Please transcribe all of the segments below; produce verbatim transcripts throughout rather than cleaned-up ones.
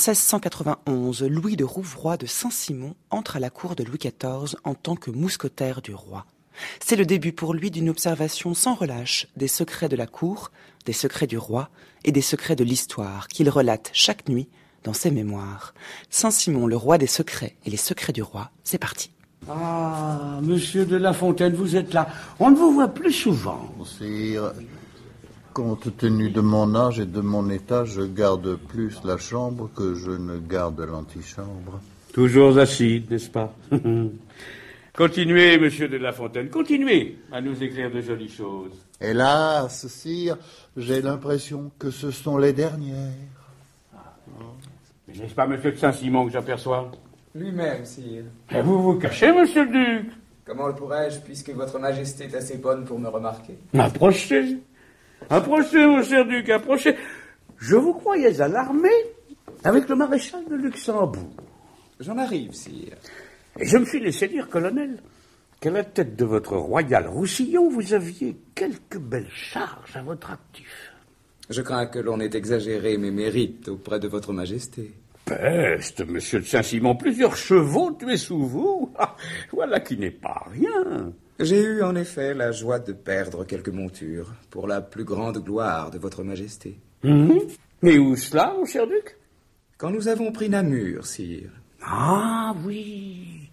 seize cent quatre-vingt-onze, Louis de Rouvroy de Saint-Simon entre à la cour de Louis quatorze en tant que mousquetaire du roi. C'est le début pour lui d'une observation sans relâche des secrets de la cour, des secrets du roi et des secrets de l'histoire qu'il relate chaque nuit dans ses mémoires. Saint-Simon, le roi des secrets et les secrets du roi, c'est parti. Ah, monsieur de La Fontaine, vous êtes là. On ne vous voit plus souvent. Sire, compte tenu de mon âge et de mon état, je garde plus la chambre que je ne garde l'antichambre. Toujours assis, n'est-ce pas? Continuez, monsieur de La Fontaine, continuez à nous écrire de jolies choses. Hélas, sire, j'ai l'impression que ce sont les dernières. Ah, mais n'est-ce pas monsieur de Saint-Simon que j'aperçois? Lui-même, sire. Et vous vous cachez, monsieur le duc? Comment le pourrais-je, puisque votre majesté est assez bonne pour me remarquer? Approchez. Approchez, mon cher duc, approchez. Je vous croyais à l'armée avec le maréchal de Luxembourg. J'en arrive, sire. Et je me suis laissé dire, colonel, qu'à la tête de votre royal Roussillon, vous aviez quelques belles charges à votre actif. Je crains que l'on ait exagéré mes mérites auprès de votre majesté. Peste, monsieur de Saint-Simon, plusieurs chevaux tués sous vous. Ah, voilà qui n'est pas rien. J'ai eu en effet la joie de perdre quelques montures pour la plus grande gloire de votre majesté. Mmh. Mais où cela, mon cher duc? Quand nous avons pris Namur, sire. Ah oui,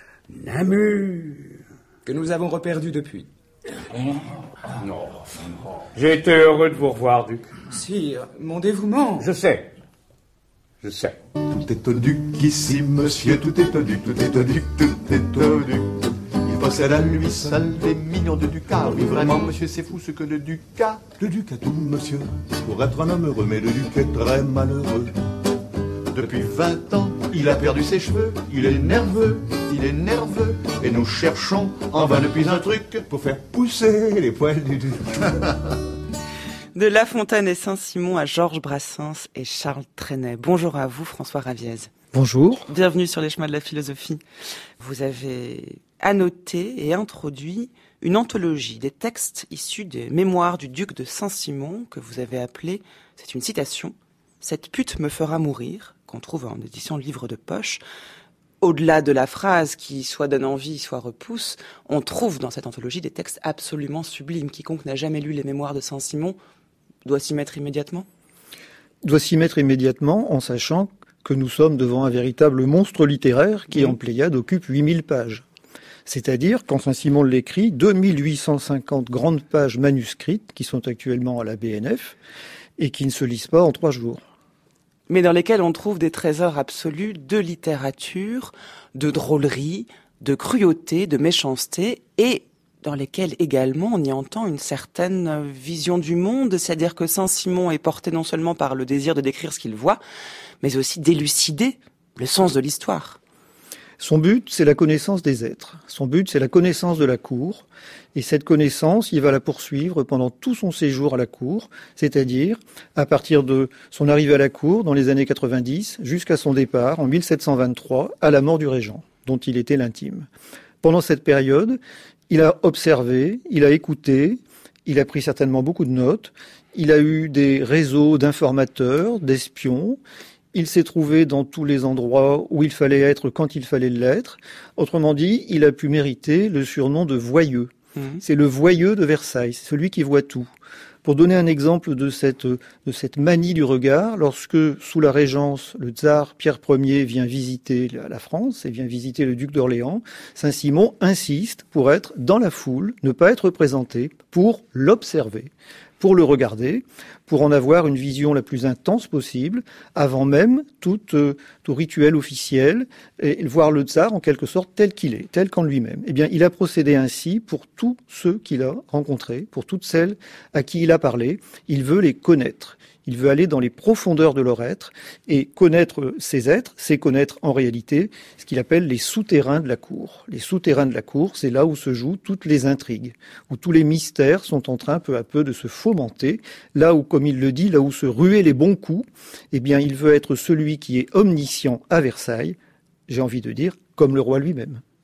Namur. Que nous avons reperdu depuis. Oh, non, non. J'ai été heureux de vous revoir, duc. Sire, mon dévouement. Je sais. Je sais. Tout est au duc ici, monsieur, tout est au duc, tout est au duc, tout est au duc. Il possède à lui seul des millions de ducats. Oui, vraiment, monsieur, c'est fou ce que le duc a. Le duc a tout, monsieur, pour être un homme heureux, mais le duc est très malheureux. Depuis vingt ans, il a perdu ses cheveux, il est nerveux, il est nerveux, et nous cherchons en vain depuis un truc pour faire pousser les poils du duc. De La Fontaine et Saint-Simon à Georges Brassens et Charles Trenet. Bonjour à vous, François Raviez. Bonjour. Bienvenue sur les chemins de la philosophie. Vous avez annoté et introduit une anthologie des textes issus des mémoires du duc de Saint-Simon que vous avez appelé, c'est une citation, « Cette pute me fera mourir », qu'on trouve en édition livre de poche. Au-delà de la phrase qui soit donne envie, soit repousse, on trouve dans cette anthologie des textes absolument sublimes. Quiconque n'a jamais lu les mémoires de Saint-Simon doit s'y mettre immédiatement? Doit s'y mettre immédiatement en sachant que nous sommes devant un véritable monstre littéraire qui, mmh. en Pléiade, occupe huit mille pages. C'est-à-dire, quand Saint-Simon l'écrit, deux mille huit cent cinquante grandes pages manuscrites qui sont actuellement à la B N F et qui ne se lisent pas en trois jours. Mais dans lesquels on trouve des trésors absolus de littérature, de drôlerie, de cruauté, de méchanceté, et dans lesquels également on y entend une certaine vision du monde, c'est-à-dire que Saint-Simon est porté non seulement par le désir de décrire ce qu'il voit, mais aussi d'élucider le sens de l'histoire. Son but, c'est la connaissance des êtres. Son but, c'est la connaissance de la cour. Et cette connaissance, il va la poursuivre pendant tout son séjour à la cour, c'est-à-dire à partir de son arrivée à la cour dans les années quatre-vingt-dix jusqu'à son départ en mille sept cent vingt-trois à la mort du régent, dont il était l'intime. Pendant cette période, il a observé, il a écouté, il a pris certainement beaucoup de notes, il a eu des réseaux d'informateurs, d'espions. Il s'est trouvé dans tous les endroits où il fallait être quand il fallait l'être. Autrement dit, il a pu mériter le surnom de voyeux. Mmh. C'est le voyeux de Versailles, c'est celui qui voit tout. Pour donner un exemple de cette, de cette manie du regard, lorsque, sous la Régence, le tsar Pierre Ier vient visiter la France et vient visiter le duc d'Orléans, Saint-Simon insiste pour être dans la foule, ne pas être présenté, pour l'observer, pour le regarder, pour en avoir une vision la plus intense possible, avant même tout, euh, tout rituel officiel, et voir le tsar en quelque sorte tel qu'il est, tel qu'en lui-même. Eh bien, il a procédé ainsi pour tous ceux qu'il a rencontrés, pour toutes celles à qui il a parlé. Il veut les connaître. Il veut aller dans les profondeurs de leur être, et connaître ces êtres, c'est connaître en réalité ce qu'il appelle les souterrains de la cour. Les souterrains de la cour, c'est là où se jouent toutes les intrigues, où tous les mystères sont en train peu à peu de se fomenter, là où, comme il le dit, là où se ruaient les bons coups, eh bien, il veut être celui qui est omniscient à Versailles, j'ai envie de dire, comme le roi lui-même.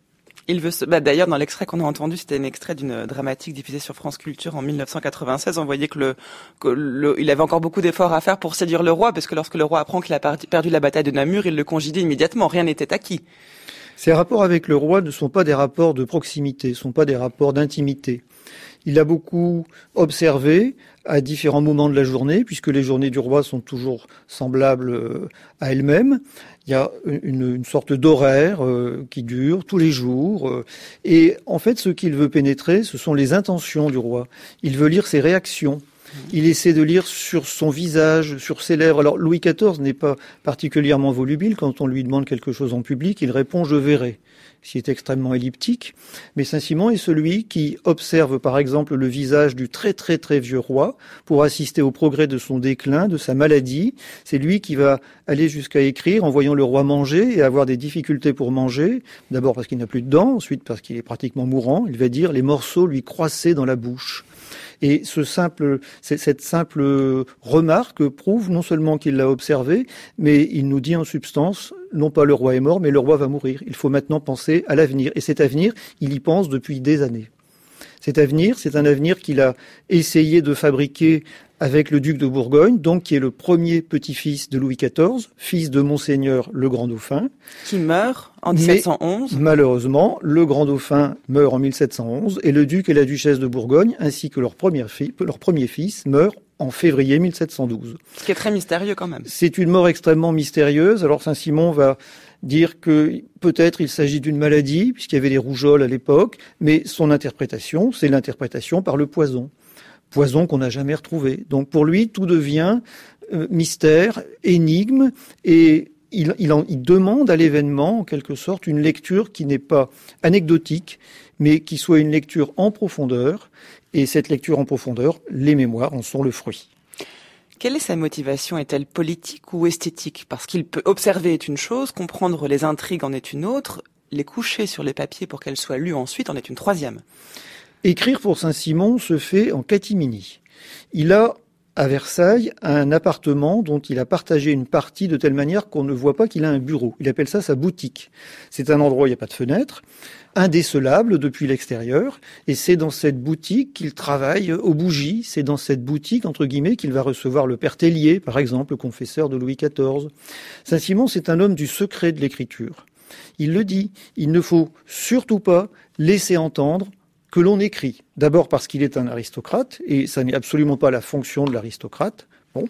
Il veut se... bah, d'ailleurs, dans l'extrait qu'on a entendu, c'était un extrait d'une dramatique diffusée sur France Culture en mille neuf cent quatre-vingt-seize. On voyait que le, que le, il avait encore beaucoup d'efforts à faire pour séduire le roi, parce que lorsque le roi apprend qu'il a perdu la bataille de Namur, il le congédie immédiatement. Rien n'était acquis. Ces rapports avec le roi ne sont pas des rapports de proximité, ne sont pas des rapports d'intimité. Il a beaucoup observé à différents moments de la journée, puisque les journées du roi sont toujours semblables à elles-mêmes. Il y a une, une sorte d'horaire euh, qui dure tous les jours. Euh, et en fait, ce qu'il veut pénétrer, ce sont les intentions du roi. Il veut lire ses réactions. Il essaie de lire sur son visage, sur ses lèvres. Alors, Louis quatorze n'est pas particulièrement volubile. Quand on lui demande quelque chose en public, il répond « je verrai », ce qui est extrêmement elliptique. Mais Saint-Simon est celui qui observe, par exemple, le visage du très très très vieux roi pour assister au progrès de son déclin, de sa maladie. C'est lui qui va aller jusqu'à écrire en voyant le roi manger et avoir des difficultés pour manger. D'abord parce qu'il n'a plus de dents, ensuite parce qu'il est pratiquement mourant. Il va dire « les morceaux lui croissaient dans la bouche ». Et ce simple, cette simple remarque prouve non seulement qu'il l'a observé, mais il nous dit en substance, non pas le roi est mort, mais le roi va mourir. Il faut maintenant penser à l'avenir. Et cet avenir, il y pense depuis des années. Cet avenir, c'est un avenir qu'il a essayé de fabriquer avec le duc de Bourgogne, donc qui est le premier petit-fils de Louis quatorze, fils de Monseigneur le Grand Dauphin. Qui meurt en mille sept cent onze. Mais, malheureusement, le Grand Dauphin meurt en mille sept cent onze et le duc et la duchesse de Bourgogne, ainsi que leur, première fille, leur premier fils, meurent en février mille sept cent douze. Ce qui est très mystérieux quand même. C'est une mort extrêmement mystérieuse. Alors Saint-Simon va dire que peut-être il s'agit d'une maladie, puisqu'il y avait les rougeoles à l'époque, mais son interprétation, c'est l'interprétation par le poison. Poison qu'on n'a jamais retrouvé. Donc pour lui, tout devient euh, mystère, énigme, et il, il, en, il demande à l'événement, en quelque sorte, une lecture qui n'est pas anecdotique, mais qui soit une lecture en profondeur. Et cette lecture en profondeur, les mémoires en sont le fruit. Quelle est sa motivation? Est-elle politique ou esthétique? Parce qu'il peut observer est une chose, comprendre les intrigues en est une autre, les coucher sur les papiers pour qu'elles soient lues ensuite en est une troisième. Écrire pour Saint-Simon se fait en catimini. Il a, à Versailles, un appartement dont il a partagé une partie de telle manière qu'on ne voit pas qu'il a un bureau. Il appelle ça sa boutique. C'est un endroit où il n'y a pas de fenêtre, indécelable depuis l'extérieur, et c'est dans cette boutique qu'il travaille aux bougies. C'est dans cette boutique, entre guillemets, qu'il va recevoir le père Tellier, par exemple, le confesseur de Louis quatorze. Saint-Simon, c'est un homme du secret de l'écriture. Il le dit, il ne faut surtout pas laisser entendre que l'on écrit. D'abord parce qu'il est un aristocrate, et ça n'est absolument pas la fonction de l'aristocrate. Bon.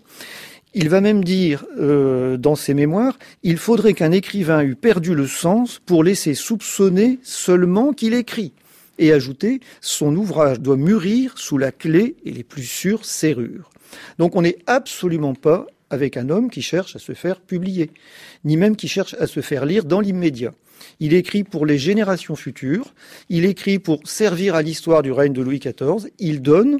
Il va même dire, euh, dans ses mémoires, il faudrait qu'un écrivain eût perdu le sens pour laisser soupçonner seulement qu'il écrit. Et ajouter, son ouvrage doit mûrir sous la clé et les plus sûres serrures. Donc on n'est absolument pas avec un homme qui cherche à se faire publier, ni même qui cherche à se faire lire dans l'immédiat. Il écrit pour les générations futures, il écrit pour servir à l'histoire du règne de Louis quatorze, il donne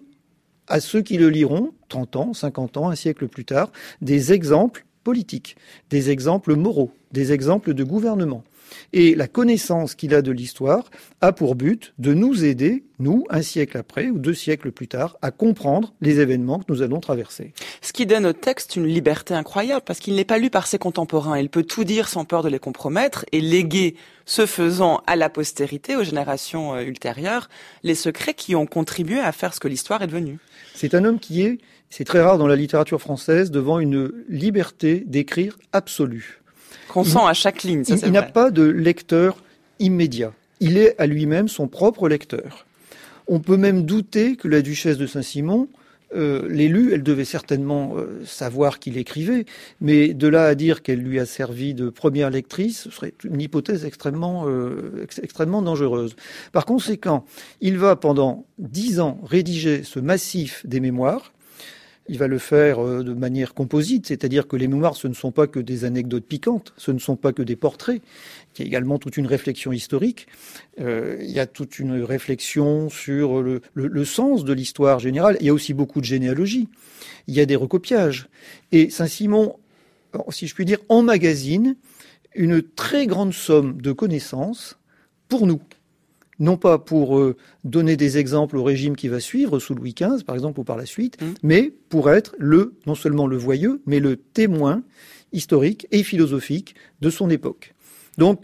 à ceux qui le liront, trente ans, cinquante ans, un siècle plus tard, des exemples politiques, des exemples moraux, des exemples de gouvernement. Et la connaissance qu'il a de l'histoire a pour but de nous aider, nous, un siècle après ou deux siècles plus tard, à comprendre les événements que nous allons traverser. Ce qui donne au texte une liberté incroyable, parce qu'il n'est pas lu par ses contemporains. Il peut tout dire sans peur de les compromettre et léguer, ce faisant, à la postérité, aux générations euh, ultérieures, les secrets qui ont contribué à faire ce que l'histoire est devenue. C'est un homme qui est, c'est très rare dans la littérature française, devant une liberté d'écrire absolue. Qu'on sent à chaque ligne, ça il, c'est il vrai. n'a pas de lecteur immédiat. Il est à lui-même son propre lecteur. On peut même douter que la duchesse de Saint-Simon euh, l'ait lu. Elle devait certainement euh, savoir qu'il écrivait, mais de là à dire qu'elle lui a servi de première lectrice, ce serait une hypothèse extrêmement, euh, ex- extrêmement dangereuse. Par conséquent, il va pendant dix ans rédiger ce massif des mémoires. Il va le faire de manière composite, c'est-à-dire que les mémoires, ce ne sont pas que des anecdotes piquantes, ce ne sont pas que des portraits. Il y a également toute une réflexion historique. Euh, il y a toute une réflexion sur le, le, le sens de l'histoire générale. Il y a aussi beaucoup de généalogie. Il y a des recopiages. Et Saint-Simon, si je puis dire, emmagasine une très grande somme de connaissances pour nous. Non pas pour euh, donner des exemples au régime qui va suivre, sous Louis quinze par exemple, ou par la suite, mmh. mais pour être le, non seulement le voyeux, mais le témoin historique et philosophique de son époque. Donc c'est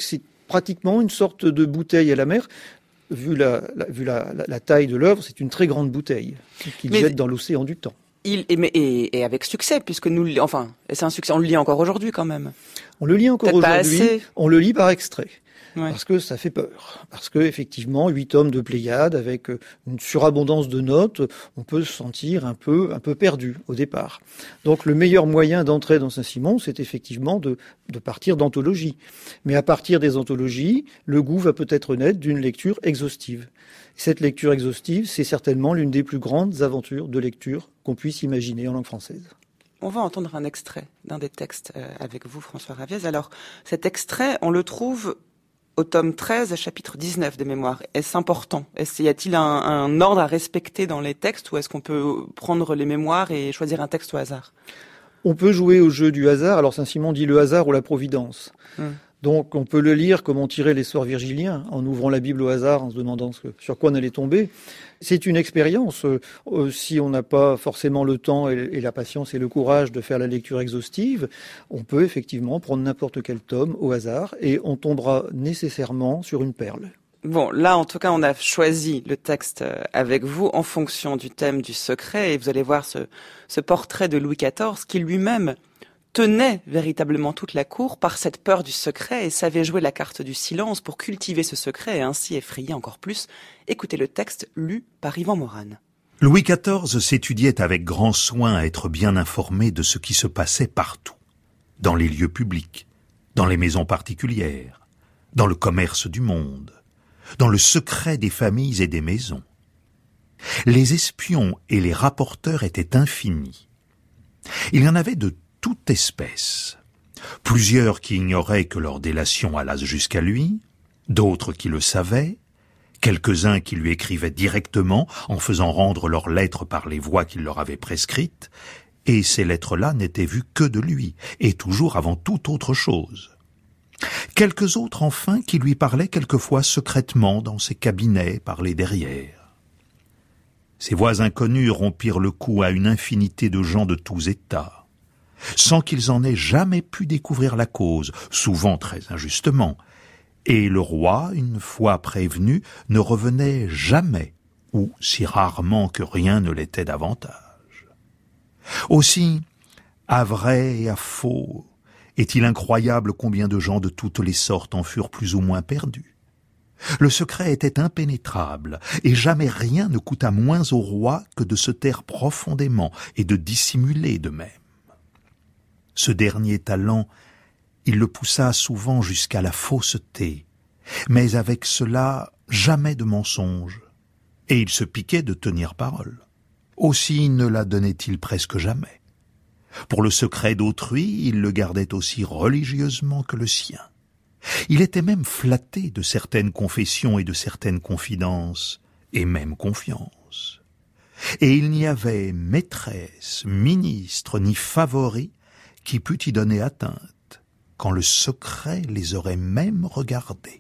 pratiquement une sorte de bouteille à la mer. Vu la, la, vu la, la, la taille de l'œuvre, c'est une très grande bouteille qu'il Mais... jette dans l'océan du temps. Il, et, et, et avec succès, puisque nous, enfin, c'est un succès, on le lit encore aujourd'hui quand même. On le lit encore Peut-être aujourd'hui, on le lit par extrait. Ouais. Parce que ça fait peur. Parce que, effectivement, huit tomes de Pléiade, avec une surabondance de notes, on peut se sentir un peu, un peu perdu au départ. Donc, le meilleur moyen d'entrer dans Saint-Simon, c'est effectivement de, de partir d'anthologies. Mais à partir des anthologies, le goût va peut-être naître d'une lecture exhaustive. Cette lecture exhaustive, c'est certainement l'une des plus grandes aventures de lecture qu'on puisse imaginer en langue française. On va entendre un extrait d'un des textes avec vous, François Raviez. Alors, cet extrait, on le trouve au tome treize, chapitre dix-neuf de mémoire. Est-ce important? Est-ce, y a-t-il un, un ordre à respecter dans les textes, ou est-ce qu'on peut prendre les mémoires et choisir un texte au hasard? On peut jouer au jeu du hasard. Alors Saint-Simon dit le hasard ou la providence. Hum. Donc on peut le lire comme on tirait les sorts virgiliens, en ouvrant la Bible au hasard, en se demandant ce, sur quoi on allait tomber. C'est une expérience. Euh, si on n'a pas forcément le temps et, et la patience et le courage de faire la lecture exhaustive, on peut effectivement prendre n'importe quel tome au hasard et on tombera nécessairement sur une perle. Bon, là, en tout cas, on a choisi le texte avec vous en fonction du thème du secret, et vous allez voir ce, ce portrait de Louis quatorze qui lui-même tenait véritablement toute la cour par cette peur du secret et savait jouer la carte du silence pour cultiver ce secret et ainsi effrayer encore plus. Écoutez le texte lu par Yvan Morane. Louis quatorze s'étudiait avec grand soin à être bien informé de ce qui se passait partout, dans les lieux publics, dans les maisons particulières, dans le commerce du monde, dans le secret des familles et des maisons. Les espions et les rapporteurs étaient infinis. Il y en avait de toute espèce. Plusieurs qui ignoraient que leurs délations allassent jusqu'à lui, d'autres qui le savaient, quelques-uns qui lui écrivaient directement en faisant rendre leurs lettres par les voies qu'il leur avait prescrites, et ces lettres-là n'étaient vues que de lui, et toujours avant toute autre chose. Quelques autres enfin qui lui parlaient quelquefois secrètement dans ses cabinets par les derrières. Ces voix inconnues rompirent le cou à une infinité de gens de tous états, sans qu'ils en aient jamais pu découvrir la cause, souvent très injustement, et le roi, une fois prévenu, ne revenait jamais, ou si rarement que rien ne l'était davantage. Aussi, à vrai et à faux, est-il incroyable combien de gens de toutes les sortes en furent plus ou moins perdus. Le secret était impénétrable, et jamais rien ne coûta moins au roi que de se taire profondément et de dissimuler de même. Ce dernier talent, il le poussa souvent jusqu'à la fausseté, mais avec cela jamais de mensonge, et il se piquait de tenir parole. Aussi ne la donnait-il presque jamais. Pour le secret d'autrui, il le gardait aussi religieusement que le sien. Il était même flatté de certaines confessions et de certaines confidences, et même confiance. Et il n'y avait maîtresse, ministre, ni favori qui pût y donner atteinte, quand le secret les aurait même regardés.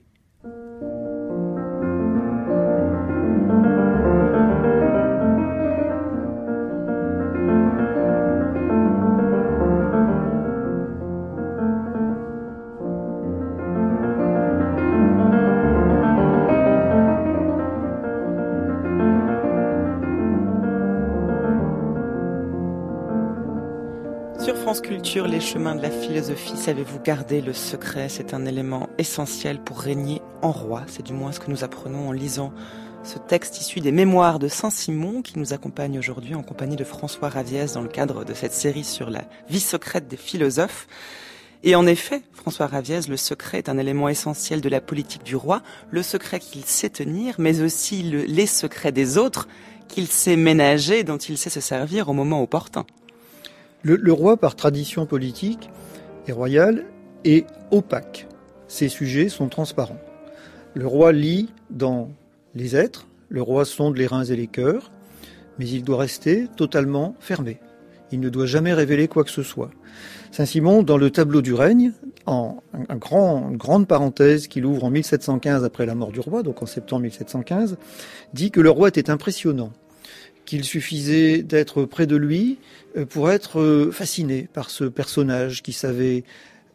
Sur France Culture, les chemins de la philosophie, savez-vous garder le secret? C'est un élément essentiel pour régner en roi. C'est du moins ce que nous apprenons en lisant ce texte issu des mémoires de Saint-Simon qui nous accompagne aujourd'hui en compagnie de François Raviez dans le cadre de cette série sur la vie secrète des philosophes. Et en effet, François Raviez, le secret est un élément essentiel de la politique du roi, le secret qu'il sait tenir, mais aussi le, les secrets des autres qu'il sait ménager, dont il sait se servir au moment opportun. Le, le roi, par tradition politique et royale, est opaque. Ses sujets sont transparents. Le roi lit dans les êtres, le roi sonde les reins et les cœurs, mais il doit rester totalement fermé. Il ne doit jamais révéler quoi que ce soit. Saint-Simon, dans le tableau du règne, en un, un grand, une grande parenthèse qu'il ouvre en mille sept cent quinze après la mort du roi, donc en septembre mille sept cent quinze, dit que le roi était impressionnant, qu'il suffisait d'être près de lui pour être fasciné par ce personnage qui savait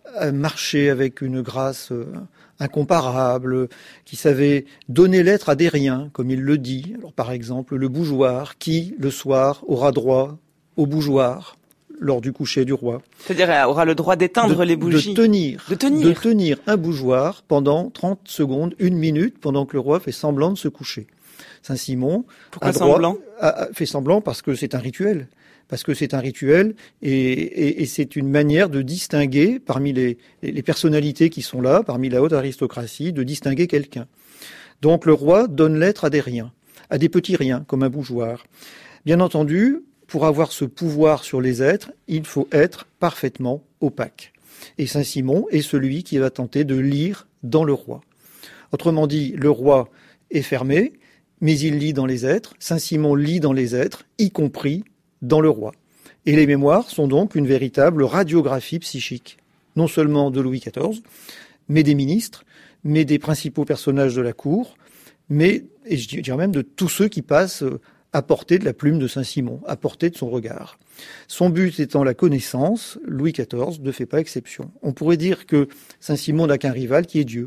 marcher avec une grâce incomparable, qui savait donner l'être à des riens, comme il le dit. Alors, par exemple, le bougeoir, qui, le soir, aura droit au bougeoir lors du coucher du roi. C'est-à-dire, aura le droit d'éteindre de, les bougies. De tenir, de tenir. De tenir un bougeoir pendant trente secondes, une minute, pendant que le roi fait semblant de se coucher. Saint-Simon Pourquoi a droit, semblant a, a fait semblant parce que c'est un rituel. Parce que c'est un rituel et, et, et c'est une manière de distinguer parmi les, les personnalités qui sont là, parmi la haute aristocratie, de distinguer quelqu'un. Donc le roi donne l'être à des riens, à des petits riens, comme un bougeoir. Bien entendu, pour avoir ce pouvoir sur les êtres, il faut être parfaitement opaque. Et Saint-Simon est celui qui va tenter de lire dans le roi. Autrement dit, le roi est fermé, mais il lit dans les êtres. Saint-Simon lit dans les êtres, y compris dans le roi. Et les mémoires sont donc une véritable radiographie psychique, non seulement de Louis quatorze, mais des ministres, mais des principaux personnages de la cour, mais, et je dirais même, de tous ceux qui passent à portée de la plume de Saint-Simon, à portée de son regard. Son but étant la connaissance, Louis quatorze ne fait pas exception. On pourrait dire que Saint-Simon n'a qu'un rival qui est Dieu.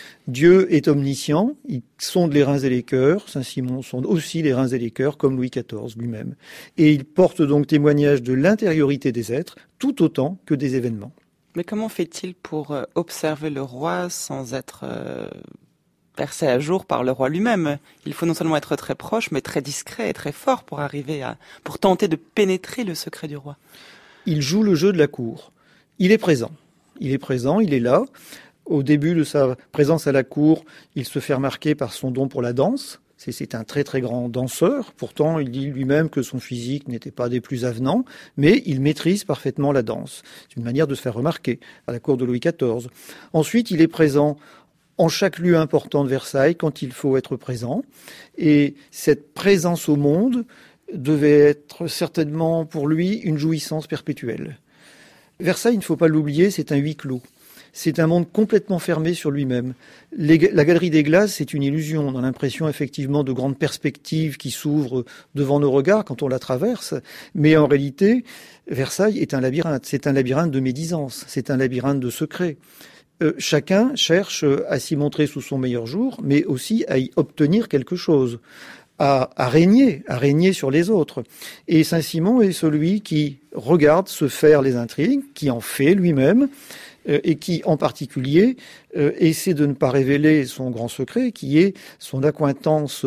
Dieu est omniscient, il sonde les reins et les cœurs, Saint-Simon sonde aussi les reins et les cœurs comme Louis quatorze lui-même. Et il porte donc témoignage de l'intériorité des êtres, tout autant que des événements. Mais comment fait-il pour observer le roi sans être euh, percé à jour par le roi lui-même? Il faut non seulement être très proche, mais très discret et très fort pour arriver à, pour tenter de pénétrer le secret du roi. Il joue le jeu de la cour. Il est présent. Il est présent, il est là. Au début de sa présence à la cour, il se fait remarquer par son don pour la danse. C'est, c'est un très très grand danseur. Pourtant, il dit lui-même que son physique n'était pas des plus avenants, mais il maîtrise parfaitement la danse. C'est une manière de se faire remarquer à la cour de Louis quatorze. Ensuite, il est présent en chaque lieu important de Versailles quand il faut être présent. Et cette présence au monde devait être certainement pour lui une jouissance perpétuelle. Versailles, il ne faut pas l'oublier, c'est un huis clos. C'est un monde complètement fermé sur lui-même. Les, la galerie des glaces, c'est une illusion. On a l'impression effectivement de grandes perspectives qui s'ouvrent devant nos regards quand on la traverse. Mais en réalité, Versailles est un labyrinthe. C'est un labyrinthe de médisance. C'est un labyrinthe de secrets. Euh, chacun cherche à s'y montrer sous son meilleur jour, mais aussi à y obtenir quelque chose. À, à régner, à régner sur les autres. Et Saint-Simon est celui qui regarde se faire les intrigues, qui en fait lui-même, euh, et qui, en particulier, euh, essaie de ne pas révéler son grand secret, qui est son accointance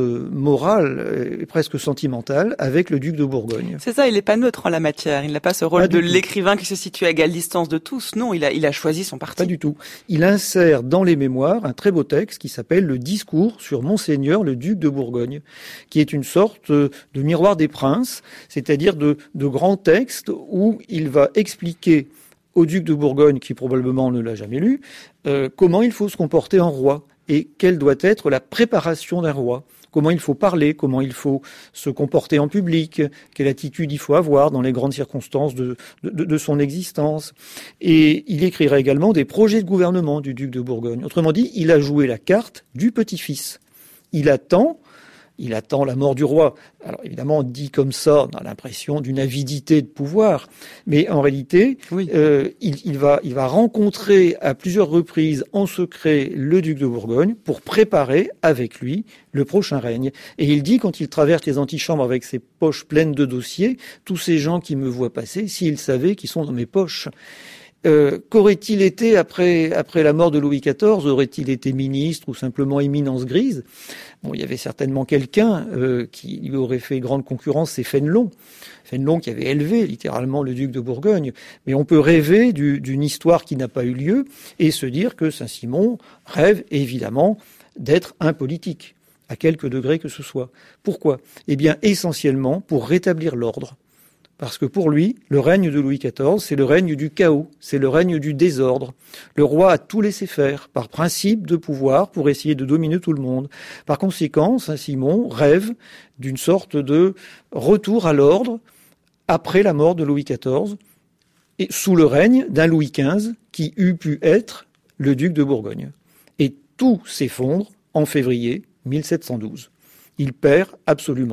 morale et presque sentimentale avec le duc de Bourgogne. C'est ça, il n'est pas neutre en la matière. Il n'a pas ce rôle Pas de du tout. l'écrivain qui se situe à égale distance de tous. Non, il a, il a choisi son parti. Pas du tout. Il insère dans les mémoires un très beau texte qui s'appelle « Le discours sur Monseigneur le duc de Bourgogne », qui est une sorte de miroir des princes, c'est-à-dire de, de grands textes où il va expliquer au duc de Bourgogne, qui probablement ne l'a jamais lu, euh, comment il faut se comporter en roi et quelle doit être la préparation d'un roi. Comment il faut parler, comment il faut se comporter en public, quelle attitude il faut avoir dans les grandes circonstances de, de, de son existence. Et il écrira également des projets de gouvernement du duc de Bourgogne. Autrement dit, il a joué la carte du petit-fils. Il attend, il attend la mort du roi. Alors évidemment, dit comme ça, on a l'impression d'une avidité de pouvoir, mais en réalité, Oui. euh, il, il, va, il va rencontrer à plusieurs reprises en secret le duc de Bourgogne pour préparer avec lui le prochain règne. Et il dit, quand il traverse les antichambres avec ses poches pleines de dossiers, tous ces gens qui me voient passer, s'ils savaient qu'ils sont dans mes poches. Euh, qu'aurait-il été après, après la mort de Louis quatorze? Aurait-il été ministre ou simplement éminence grise? Bon, il y avait certainement quelqu'un euh, qui lui aurait fait grande concurrence, c'est Fénelon. Fénelon qui avait élevé littéralement le duc de Bourgogne. Mais on peut rêver du, d'une histoire qui n'a pas eu lieu et se dire que Saint-Simon rêve évidemment d'être un politique, à quelque degré que ce soit. Pourquoi? Eh bien, essentiellement pour rétablir l'ordre. Parce que pour lui, le règne de Louis quatorze, c'est le règne du chaos, c'est le règne du désordre. Le roi a tout laissé faire, par principe de pouvoir, pour essayer de dominer tout le monde. Par conséquent, Saint-Simon rêve d'une sorte de retour à l'ordre après la mort de Louis quatorze, et sous le règne d'un Louis quinze qui eût pu être le duc de Bourgogne. Et tout s'effondre en février mille sept cent douze. Il perd absolument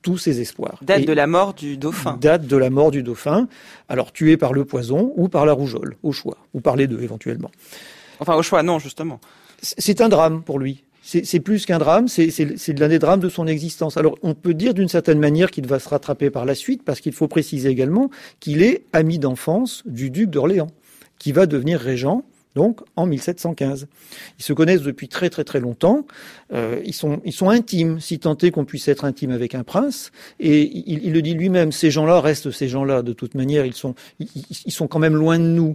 tous ses espoirs. Date Et de la mort du dauphin. Date de la mort du dauphin, alors tué par le poison ou par la rougeole, au choix, ou par les deux éventuellement. Enfin, au choix, non, justement. C'est un drame pour lui. C'est, c'est plus qu'un drame, c'est, c'est, c'est l'un des drames de son existence. Alors, on peut dire d'une certaine manière qu'il va se rattraper par la suite, parce qu'il faut préciser également qu'il est ami d'enfance du duc d'Orléans, qui va devenir régent, donc, en mille sept cent quinze. Ils se connaissent depuis très très très longtemps. Euh, ils sont ils sont intimes, si tant est qu'on puisse être intime avec un prince. Et il, il le dit lui-même, ces gens-là restent ces gens-là. De toute manière, ils sont ils, ils sont quand même loin de nous.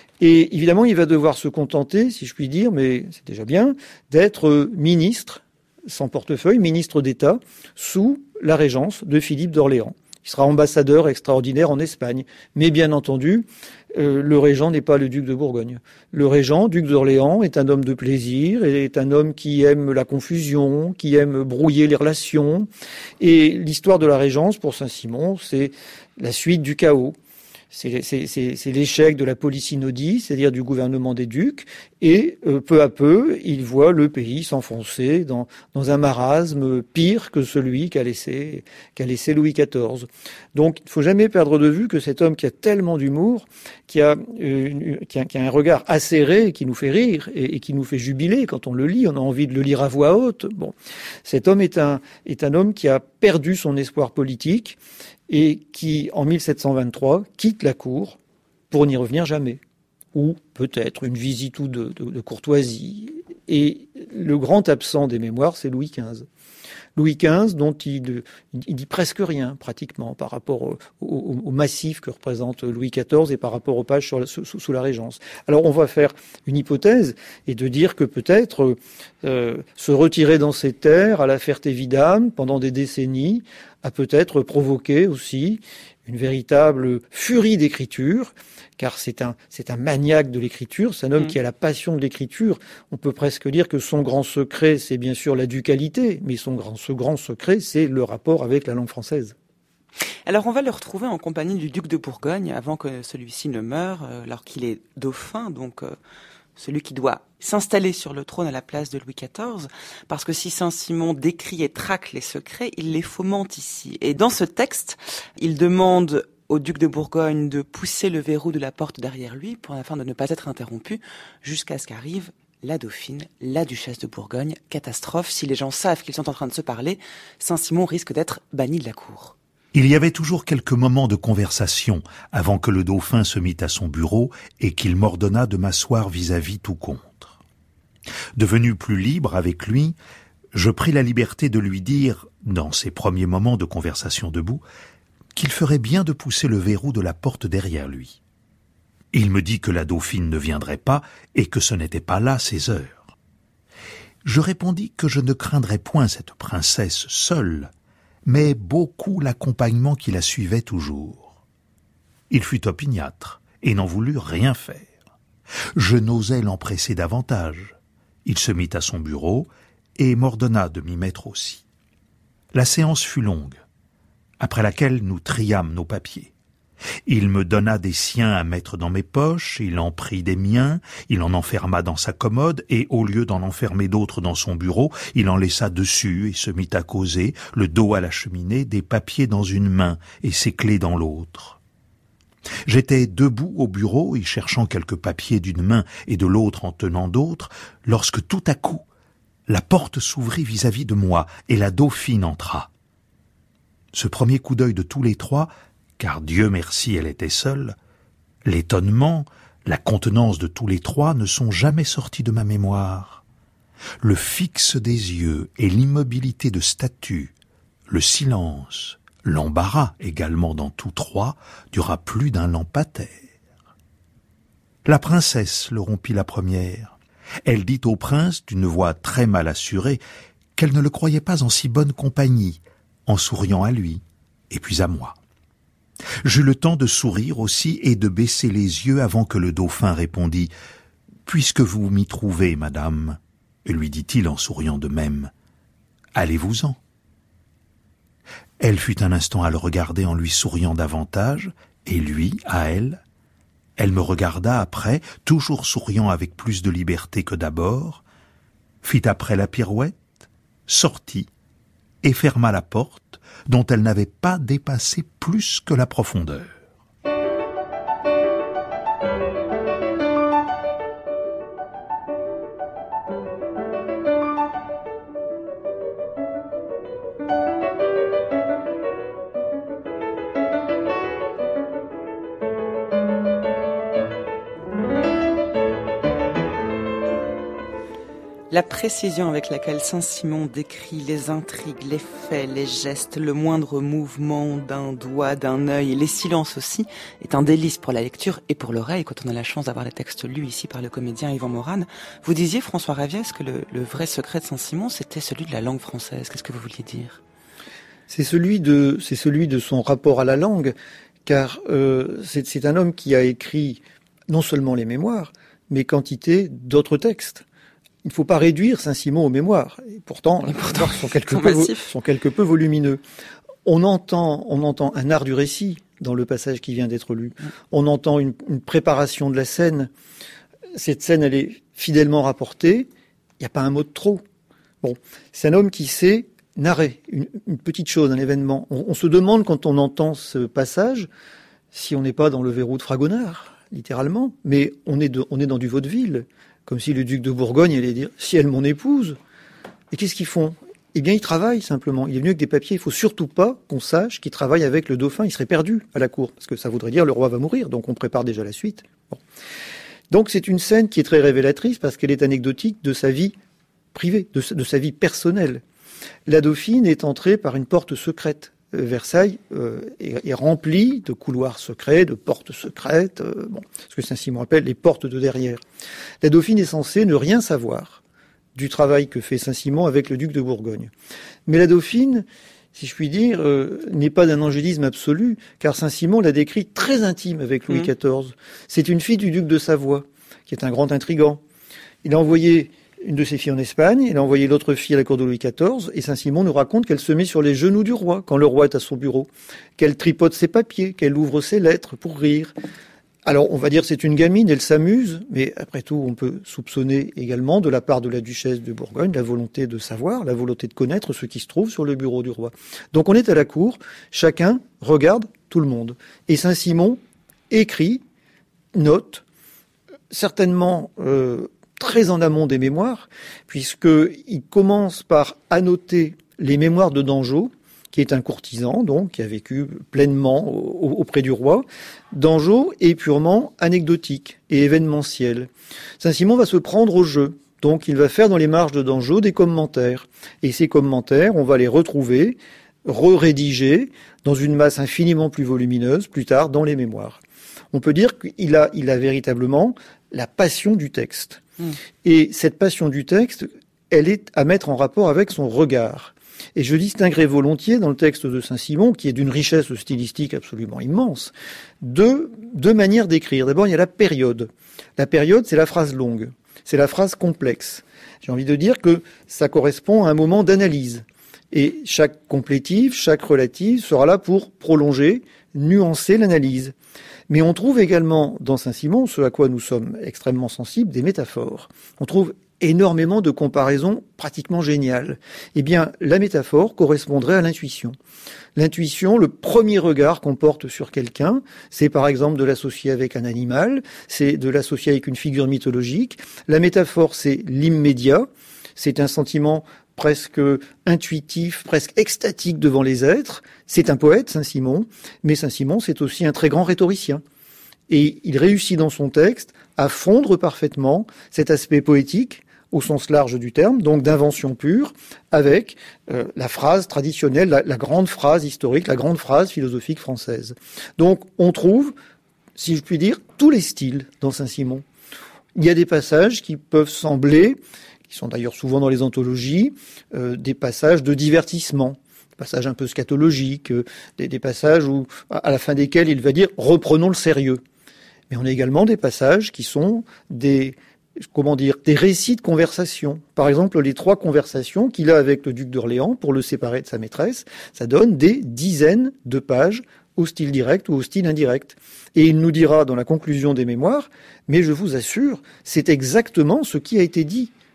Et évidemment, il va devoir se contenter, si je puis dire, mais c'est déjà bien, d'être ministre, sans portefeuille, ministre d'État, sous la régence de Philippe d'Orléans. Il sera ambassadeur extraordinaire en Espagne. Mais bien entendu, euh, le régent n'est pas le duc de Bourgogne. Le régent, duc d'Orléans, est un homme de plaisir, est un homme qui aime la confusion, qui aime brouiller les relations. Et l'histoire de la régence, pour Saint-Simon, c'est la suite du chaos. C'est, c'est, c'est, c'est l'échec de la polysynodie, c'est-à-dire du gouvernement des ducs, et euh, peu à peu, il voit le pays s'enfoncer dans, dans un marasme pire que celui qu'a laissé, qu'a laissé Louis quatorze. Donc, il ne faut jamais perdre de vue que cet homme qui a tellement d'humour, qui a, euh, qui a, qui a un regard acéré, qui nous fait rire et, et qui nous fait jubiler quand on le lit, on a envie de le lire à voix haute. Bon, cet homme est un, est un homme qui a perdu son espoir politique, et qui, en mille sept cent vingt-trois, quitte la cour pour n'y revenir jamais. Ou peut-être une visite ou deux de, de courtoisie. Et le grand absent des mémoires, c'est Louis quinze. Louis quinze, dont il, il dit presque rien, pratiquement, par rapport au, au, au massif que représente Louis quatorze et par rapport aux pages sur la, sous, sous la Régence. Alors on va faire une hypothèse et de dire que peut-être euh, se retirer dans ces terres à la Ferté-Vidame pendant des décennies a peut-être provoqué aussi une véritable furie d'écriture, car c'est un, c'est un maniaque de l'écriture, c'est un homme mmh. qui a la passion de l'écriture. On peut presque dire que son grand secret, c'est bien sûr la ducalité, mais son grand, ce grand secret, c'est le rapport avec la langue française. Alors on va le retrouver en compagnie du duc de Bourgogne, avant que celui-ci ne meure, euh, alors qu'il est dauphin, donc euh, celui qui doit s'installer sur le trône à la place de Louis quatorze, parce que si Saint-Simon décrit et traque les secrets, il les fomente ici. Et dans ce texte, il demande au duc de Bourgogne de pousser le verrou de la porte derrière lui, pour afin de ne pas être interrompu, jusqu'à ce qu'arrive la dauphine, la duchesse de Bourgogne. Catastrophe, si les gens savent qu'ils sont en train de se parler, Saint-Simon risque d'être banni de la cour. Il y avait toujours quelques moments de conversation avant que le dauphin se mît à son bureau et qu'il m'ordonna de m'asseoir vis-à-vis tout contre. Devenu plus libre avec lui, je pris la liberté de lui dire, dans ses premiers moments de conversation debout, qu'il ferait bien de pousser le verrou de la porte derrière lui. Il me dit que la dauphine ne viendrait pas et que ce n'était pas là ses heures. Je répondis que je ne craindrais point cette princesse seule, mais beaucoup l'accompagnement qui la suivait toujours. Il fut opiniâtre et n'en voulut rien faire. Je n'osais l'empresser davantage. Il se mit à son bureau et m'ordonna de m'y mettre aussi. La séance fut longue, après laquelle nous triâmes nos papiers. Il me donna des siens à mettre dans mes poches, il en prit des miens, il en enferma dans sa commode, et au lieu d'en enfermer d'autres dans son bureau, il en laissa dessus et se mit à causer, le dos à la cheminée, des papiers dans une main et ses clés dans l'autre. J'étais debout au bureau y cherchant quelques papiers d'une main et de l'autre en tenant d'autres, lorsque tout à coup, la porte s'ouvrit vis-à-vis de moi et la dauphine entra. Ce premier coup d'œil de tous les trois, car Dieu merci elle était seule, l'étonnement, la contenance de tous les trois ne sont jamais sortis de ma mémoire. Le fixe des yeux et l'immobilité de statue, le silence, l'embarras également dans tous trois, dura plus d'un lampadaire. La princesse le rompit la première. Elle dit au prince, d'une voix très mal assurée, qu'elle ne le croyait pas en si bonne compagnie, en souriant à lui, et puis à moi. J'eus le temps de sourire aussi et de baisser les yeux avant que le dauphin répondit « Puisque vous m'y trouvez, madame, lui dit-il en souriant de même, allez-vous-en. » Elle fut un instant à le regarder en lui souriant davantage, et lui, à elle. Elle me regarda après, toujours souriant avec plus de liberté que d'abord, fit après la pirouette, sortit, et ferma la porte, dont elle n'avait pas dépassé plus que la profondeur. La précision avec laquelle Saint-Simon décrit les intrigues, les faits, les gestes, le moindre mouvement d'un doigt, d'un œil et les silences aussi est un délice pour la lecture et pour l'oreille quand on a la chance d'avoir les textes lus ici par le comédien Yvan Morane. Vous disiez, François Raviès, que le, le vrai secret de Saint-Simon, c'était celui de la langue française. Qu'est-ce que vous vouliez dire ? C'est celui de, c'est celui de son rapport à la langue, car euh, c'est, c'est un homme qui a écrit non seulement les mémoires, mais quantité d'autres textes. Il ne faut pas réduire Saint-Simon aux mémoires. Et pourtant, les mémoires sont quelque, peu, sont quelque peu volumineux. On entend, on entend un art du récit dans le passage qui vient d'être lu. On entend une, une préparation de la scène. Cette scène, elle est fidèlement rapportée. Il n'y a pas un mot de trop. Bon, c'est un homme qui sait narrer une, une petite chose, un événement. On, on se demande quand on entend ce passage si on n'est pas dans le verrou de Fragonard, littéralement. Mais on est, de, on est dans du vaudeville. Comme si le duc de Bourgogne allait dire « si elle mon épouse ». Et qu'est-ce qu'ils font ? Eh bien, ils travaillent simplement. Il est venu avec des papiers. Il faut surtout pas qu'on sache qu'il travaille avec le dauphin. Il serait perdu à la cour, parce que ça voudrait dire le roi va mourir. Donc on prépare déjà la suite. Bon. Donc c'est une scène qui est très révélatrice parce qu'elle est anecdotique de sa vie privée, de, de sa vie personnelle. La dauphine est entrée par une porte secrète. Versailles euh, est, est rempli de couloirs secrets, de portes secrètes, euh, bon, ce que Saint-Simon appelle les portes de derrière. La dauphine est censée ne rien savoir du travail que fait Saint-Simon avec le duc de Bourgogne. Mais la dauphine, si je puis dire, euh, n'est pas d'un angélisme absolu, car Saint-Simon l'a décrit très intime avec Louis quatorze. C'est une fille du duc de Savoie, qui est un grand intrigant. Il a envoyé une de ses filles en Espagne, il a envoyé l'autre fille à la cour de Louis quatorze, et Saint-Simon nous raconte qu'elle se met sur les genoux du roi, quand le roi est à son bureau, qu'elle tripote ses papiers, qu'elle ouvre ses lettres pour rire. Alors, on va dire c'est une gamine, elle s'amuse, mais après tout, on peut soupçonner également, de la part de la duchesse de Bourgogne, la volonté de savoir, la volonté de connaître ce qui se trouve sur le bureau du roi. Donc on est à la cour, chacun regarde tout le monde. Et Saint-Simon écrit, note, certainement... Euh, très en amont des mémoires, puisqu'il commence par annoter les mémoires de Dangeau, qui est un courtisan, donc, qui a vécu pleinement auprès du roi. Dangeau est purement anecdotique et événementiel. Saint-Simon va se prendre au jeu, donc il va faire dans les marges de Dangeau des commentaires. Et ces commentaires, on va les retrouver, re-rédigés, dans une masse infiniment plus volumineuse, plus tard, dans les mémoires. On peut dire qu'il a, il a véritablement la passion du texte. Et cette passion du texte, elle est à mettre en rapport avec son regard. Et je distinguerai volontiers dans le texte de Saint-Simon, qui est d'une richesse stylistique absolument immense, deux, deux manières d'écrire. D'abord, il y a la période. La période, c'est la phrase longue. C'est la phrase complexe. J'ai envie de dire que ça correspond à un moment d'analyse. Et chaque complétif, chaque relative sera là pour prolonger, nuancer l'analyse. Mais on trouve également dans Saint-Simon, ce à quoi nous sommes extrêmement sensibles, des métaphores. On trouve énormément de comparaisons pratiquement géniales. Eh bien, la métaphore correspondrait à l'intuition. L'intuition, le premier regard qu'on porte sur quelqu'un, c'est par exemple de l'associer avec un animal, c'est de l'associer avec une figure mythologique. La métaphore, c'est l'immédiat, c'est un sentiment presque intuitif, presque extatique devant les êtres. C'est un poète, Saint-Simon, mais Saint-Simon, c'est aussi un très grand rhétoricien. Et il réussit dans son texte à fondre parfaitement cet aspect poétique, au sens large du terme, donc d'invention pure, avec euh, la phrase traditionnelle, la, la grande phrase historique, la grande phrase philosophique française. Donc on trouve, si je puis dire, tous les styles dans Saint-Simon. Il y a des passages qui peuvent sembler, qui sont d'ailleurs souvent dans les anthologies, euh, des passages de divertissement, des passages un peu scatologiques, euh, des, des passages où, à la fin desquels il va dire « reprenons le sérieux ». Mais on a également des passages qui sont des, comment dire, des récits de conversation. Par exemple, les trois conversations qu'il a avec le duc d'Orléans pour le séparer de sa maîtresse, ça donne des dizaines de pages au style direct ou au style indirect. Et il nous dira dans la conclusion des mémoires, mais je vous assure, c'est exactement ce qui a été dit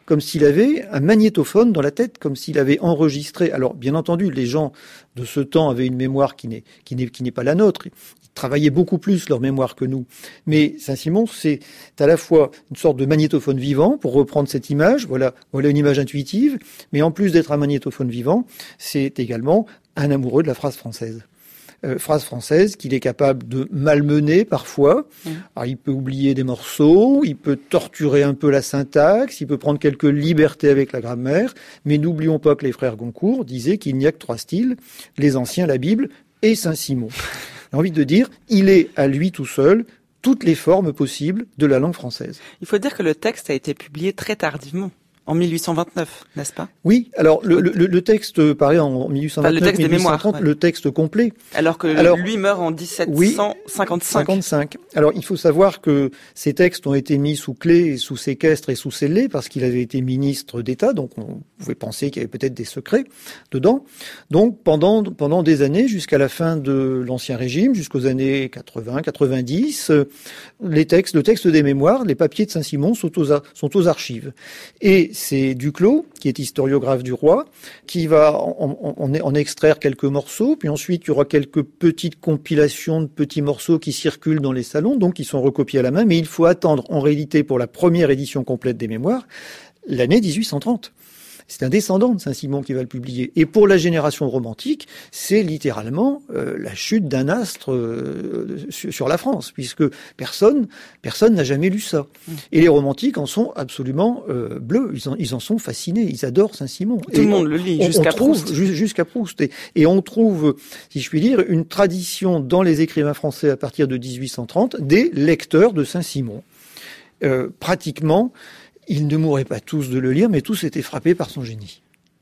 comme s'il avait un magnétophone dans la tête, comme s'il avait enregistré. Alors, bien entendu, les gens de ce temps avaient une mémoire qui n'est, qui n'est, qui n'est pas la nôtre. Ils travaillaient beaucoup plus leur mémoire que nous. Mais Saint-Simon, c'est à la fois une sorte de magnétophone vivant, pour reprendre cette image. Voilà, voilà une image intuitive. Mais en plus d'être un magnétophone vivant, c'est également un amoureux de la phrase française. Euh, phrase française qu'il est capable de malmener parfois. Mmh. Alors, il peut oublier des morceaux, il peut torturer un peu la syntaxe, il peut prendre quelques libertés avec la grammaire, mais n'oublions pas que les frères Goncourt disaient qu'il n'y a que trois styles, les anciens, la Bible et Saint-Simon. J'ai envie de dire, il est à lui tout seul toutes les formes possibles de la langue française. Il faut dire que le texte a été publié très tardivement. En mille huit cent vingt-neuf, n'est-ce pas? Oui, alors le, le, le texte paraît en mille huit cent vingt-neuf, enfin, le texte mille huit cent trente, des mémoires, ouais. Le texte complet. Alors que alors, lui meurt en dix-sept cent cinquante-cinq. Oui, cinquante-cinq. Alors il faut savoir que ces textes ont été mis sous clé, sous séquestre et sous scellé parce qu'il avait été ministre d'État, donc on pouvait penser qu'il y avait peut-être des secrets dedans. Donc pendant pendant des années, jusqu'à la fin de l'Ancien Régime, jusqu'aux années quatre-vingts, quatre-vingt-dix, les textes, le texte des mémoires, les papiers de Saint-Simon sont aux, sont aux archives. Et c'est Duclos, qui est historiographe du roi, qui va en, en, en extraire quelques morceaux, puis ensuite il y aura quelques petites compilations de petits morceaux qui circulent dans les salons, donc qui sont recopiés à la main, mais il faut attendre en réalité pour la première édition complète des mémoires, l'année dix-huit cent trente. C'est un descendant de Saint-Simon qui va le publier. Et pour la génération romantique, c'est littéralement euh, la chute d'un astre euh, sur, sur la France, puisque personne personne n'a jamais lu ça. Et les romantiques en sont absolument euh, bleus, ils en, ils en sont fascinés, ils adorent Saint-Simon. Tout et le monde on, le lit, jusqu'à Proust. Jusqu'à Proust. Et, et on trouve, si je puis dire, une tradition dans les écrivains français à partir de dix-huit cent trente des lecteurs de Saint-Simon. Euh, pratiquement... Ils ne mourraient pas tous de le lire, mais tous étaient frappés par son génie.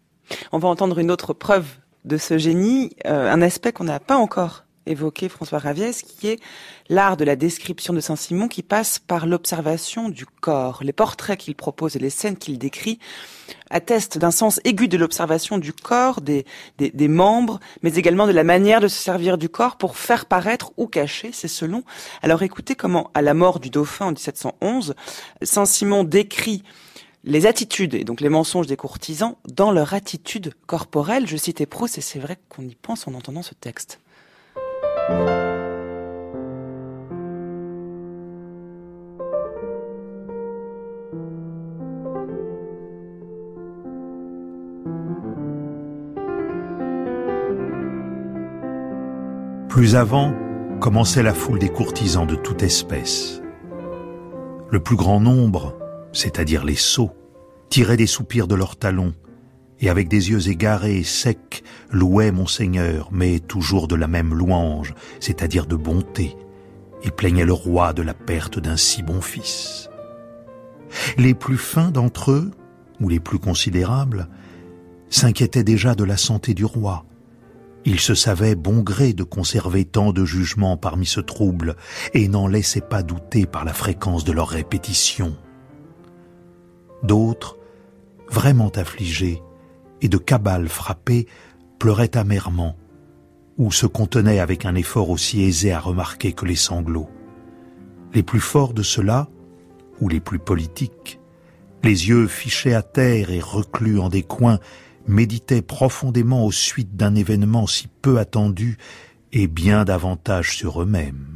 On va entendre une autre preuve de ce génie, euh, un aspect qu'on n'a pas encore évoqué, François Raviès, qui est l'art de la description de Saint-Simon qui passe par l'observation du corps. Les portraits qu'il propose et les scènes qu'il décrit attestent d'un sens aigu de l'observation du corps, des, des, des membres, mais également de la manière de se servir du corps pour faire paraître ou cacher ses selons. Alors écoutez comment, à la mort du dauphin en dix-sept cent onze, Saint-Simon décrit les attitudes, et donc les mensonges des courtisans, dans leur attitude corporelle. Je citais Proust, et c'est vrai qu'on y pense en entendant ce texte. Plus avant, commençait la foule des courtisans de toute espèce. Le plus grand nombre, c'est-à-dire les sots, tiraient des soupirs de leurs talons, et avec des yeux égarés et secs, louaient Monseigneur, mais toujours de la même louange, c'est-à-dire de bonté, et plaignaient le roi de la perte d'un si bon fils. Les plus fins d'entre eux, ou les plus considérables, s'inquiétaient déjà de la santé du roi. Ils se savaient bon gré de conserver tant de jugements parmi ce trouble, et n'en laissaient pas douter par la fréquence de leurs répétitions. D'autres, vraiment affligés, et de cabale frappés, pleuraient amèrement, ou se contenaient avec un effort aussi aisé à remarquer que les sanglots. Les plus forts de ceux-là, ou les plus politiques, les yeux fichés à terre et reclus en des coins, méditaient profondément aux suites d'un événement si peu attendu et bien davantage sur eux-mêmes.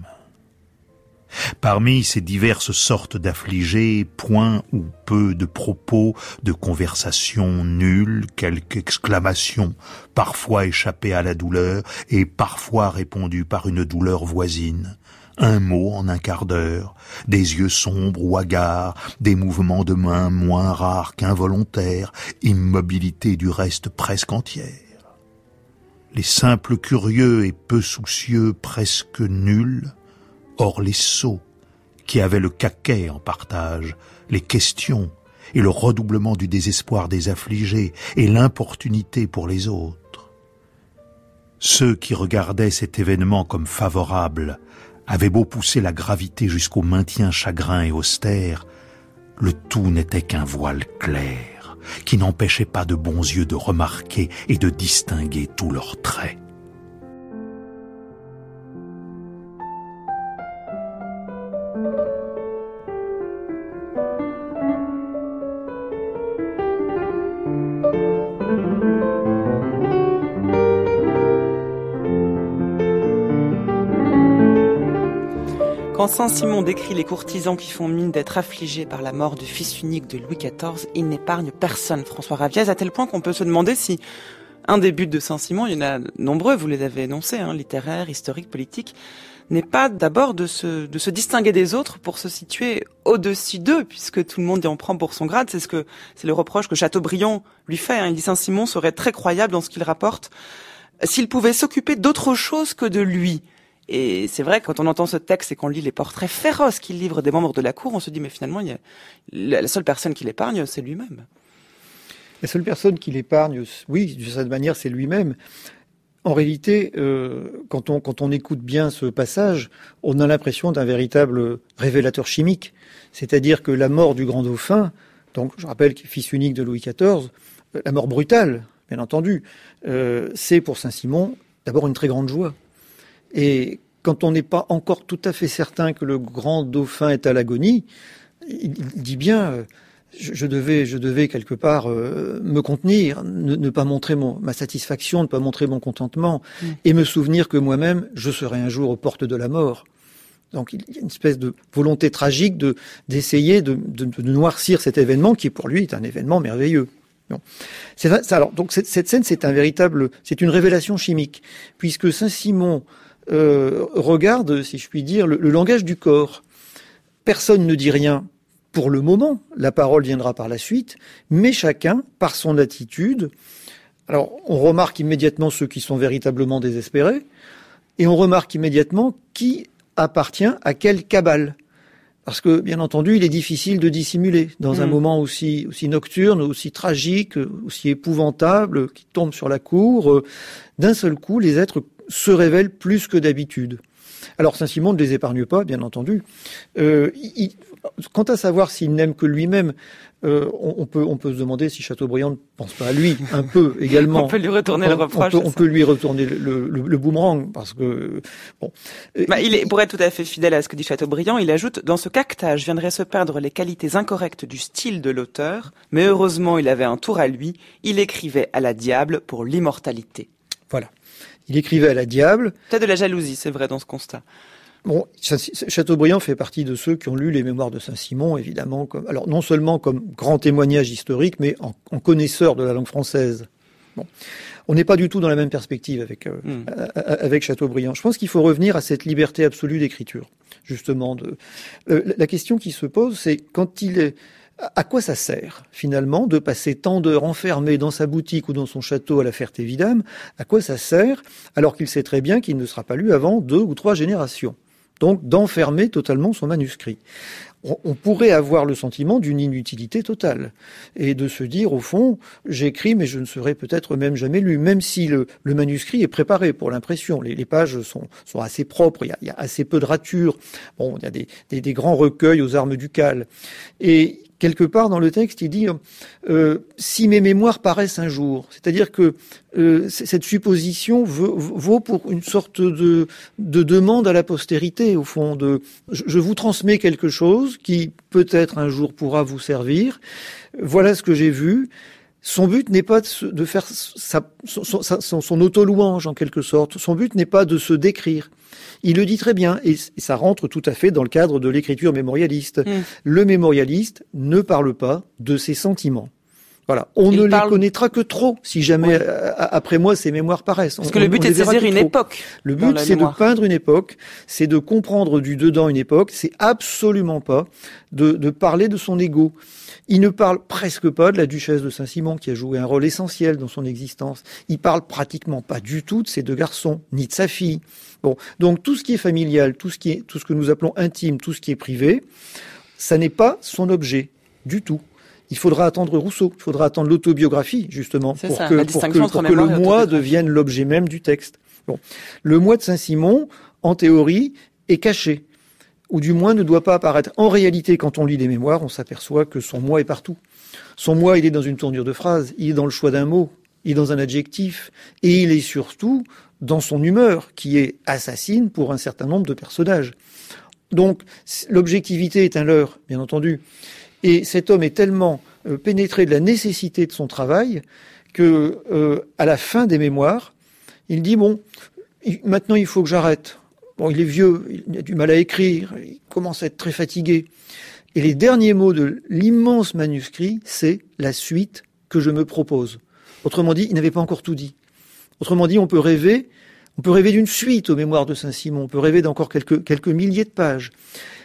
Parmi ces diverses sortes d'affligés, point ou peu de propos, de conversations nulles, quelques exclamations, parfois échappées à la douleur et parfois répondues par une douleur voisine, un mot en un quart d'heure, des yeux sombres ou hagards, des mouvements de mains moins rares qu'involontaires, immobilité du reste presque entière. Les simples curieux et peu soucieux presque nuls, or les sots, qui avaient le caquet en partage, les questions et le redoublement du désespoir des affligés et l'importunité pour les autres. Ceux qui regardaient cet événement comme favorable avaient beau pousser la gravité jusqu'au maintien chagrin et austère, le tout n'était qu'un voile clair, qui n'empêchait pas de bons yeux de remarquer et de distinguer tous leurs traits. Quand Saint-Simon décrit les courtisans qui font mine d'être affligés par la mort du fils unique de Louis quatorze, il n'épargne personne, François Raviez, à tel point qu'on peut se demander si un des buts de Saint-Simon, il y en a nombreux, vous les avez énoncés, hein, littéraires, historiques, politiques, n'est pas d'abord de se, de se distinguer des autres pour se situer au-dessus d'eux, puisque tout le monde y en prend pour son grade. C'est ce que, c'est le reproche que Chateaubriand lui fait, hein. Il dit Saint-Simon serait très croyable dans ce qu'il rapporte s'il pouvait s'occuper d'autre chose que de lui. Et c'est vrai que quand on entend ce texte et qu'on lit les portraits féroces qu'il livre des membres de la cour, on se dit mais finalement, il y a, la seule personne qui l'épargne, c'est lui-même. La seule personne qui l'épargne, oui, de cette manière, c'est lui-même. En réalité, euh, quand on quand on écoute bien ce passage, on a l'impression d'un véritable révélateur chimique. C'est-à-dire que la mort du grand dauphin, donc je rappelle qu'il est fils unique de Louis quatorze, la mort brutale, bien entendu, euh, c'est pour Saint-Simon d'abord une très grande joie. Et quand on n'est pas encore tout à fait certain que le grand dauphin est à l'agonie, il, il dit bien, euh, je, je devais, je devais quelque part euh, me contenir, ne, ne pas montrer mon, ma satisfaction, ne pas montrer mon contentement, mmh. et me souvenir que moi-même, je serai un jour aux portes de la mort. Donc il y a une espèce de volonté tragique de d'essayer de, de, de noircir cet événement qui, pour lui, est un événement merveilleux. Bon. C'est ça. Alors donc cette, cette scène, c'est un véritable, c'est une révélation chimique, puisque Saint-Simon Euh, regarde, si je puis dire, le, le langage du corps. Personne ne dit rien pour le moment, la parole viendra par la suite, mais chacun, par son attitude, alors on remarque immédiatement ceux qui sont véritablement désespérés, et on remarque immédiatement qui appartient à quelle cabale. Parce que, bien entendu, il est difficile de dissimuler dans mmh. un moment aussi, aussi nocturne, aussi tragique, aussi épouvantable, qui tombe sur la cour. Euh, d'un seul coup, les êtres se révèlent plus que d'habitude. Alors Saint-Simon ne les épargne pas, bien entendu. Euh, il, quant à savoir s'il n'aime que lui-même, euh, on, on peut on peut se demander si Chateaubriand ne pense pas à lui un peu également. On peut lui retourner on, le reproche. On peut, on peut lui retourner le, le, le boomerang parce que bon. Bah, il est, pour être tout à fait fidèle à ce que dit Chateaubriand, il ajoute dans ce caquetage viendraient se perdre les qualités incorrectes du style de l'auteur, mais heureusement il avait un tour à lui. Il écrivait à la diable pour l'immortalité. Voilà. Il écrivait à la diable. Peut-être de la jalousie, c'est vrai, dans ce constat. Bon, Chateaubriand fait partie de ceux qui ont lu les mémoires de Saint-Simon, évidemment, comme, alors non seulement comme grand témoignage historique, mais en, en connaisseur de la langue française. Bon. On n'est pas du tout dans la même perspective avec, euh, mmh. avec Chateaubriand. Je pense qu'il faut revenir à cette liberté absolue d'écriture, justement. De, euh, la question qui se pose, c'est quand il est, à quoi ça sert, finalement, de passer tant d'heures enfermé dans sa boutique ou dans son château à la Ferté-Vidame? À quoi ça sert, alors qu'il sait très bien qu'il ne sera pas lu avant deux ou trois générations? Donc, d'enfermer totalement son manuscrit. On, on pourrait avoir le sentiment d'une inutilité totale. Et de se dire, au fond, j'écris, mais je ne serai peut-être même jamais lu. Même si le, le manuscrit est préparé pour l'impression. Les, les pages sont, sont assez propres, il y, a, il y a assez peu de ratures. Bon, il y a des, des, des grands recueils aux armes ducales. Et quelque part dans le texte, il dit euh, « si mes mémoires paraissent un jour », c'est-à-dire que euh, cette supposition vaut, vaut pour une sorte de, de demande à la postérité, au fond. De, je, je vous transmets quelque chose qui peut-être un jour pourra vous servir. Voilà ce que j'ai vu. Son but n'est pas de, se, de faire sa, son, son, son auto-louange, en quelque sorte. Son but n'est pas de se décrire. Il le dit très bien, et ça rentre tout à fait dans le cadre de l'écriture mémorialiste. Mmh. Le mémorialiste ne parle pas de ses sentiments. Voilà, on Il ne parle... les connaîtra que trop si jamais, ouais. après moi, ces mémoires paraissent. Parce on, que le but est de saisir une trop. époque. Le but, c'est mémoire. de peindre une époque, c'est de comprendre du dedans une époque, c'est absolument pas de, de parler de son ego. Il ne parle presque pas de la duchesse de Saint-Simon, qui a joué un rôle essentiel dans son existence. Il parle pratiquement pas du tout de ses deux garçons, ni de sa fille. Bon, donc tout ce qui est familial, tout ce qui est, tout ce que nous appelons intime, tout ce qui est privé, ça n'est pas son objet du tout. Il faudra attendre Rousseau, il faudra attendre l'autobiographie, justement, pour ça, que, pour que, pour que le moi devienne l'objet même du texte. Bon. Le moi de Saint-Simon, en théorie, est caché, ou du moins ne doit pas apparaître. En réalité, quand on lit les mémoires, on s'aperçoit que son moi est partout. Son moi, il est dans une tournure de phrase, il est dans le choix d'un mot, il est dans un adjectif, et il est surtout dans son humeur, qui est assassine pour un certain nombre de personnages. Donc, l'objectivité est un leurre, bien entendu. Et cet homme est tellement euh, pénétré de la nécessité de son travail que, euh, à la fin des mémoires, il dit bon, il, maintenant il faut que j'arrête. Bon, il est vieux, il a du mal à écrire, il commence à être très fatigué. Et les derniers mots de l'immense manuscrit, c'est la suite que je me propose. Autrement dit, il n'avait pas encore tout dit. Autrement dit, on peut rêver, on peut rêver d'une suite aux Mémoires de Saint-Simon, on peut rêver d'encore quelques, quelques milliers de pages. Pourquoi ?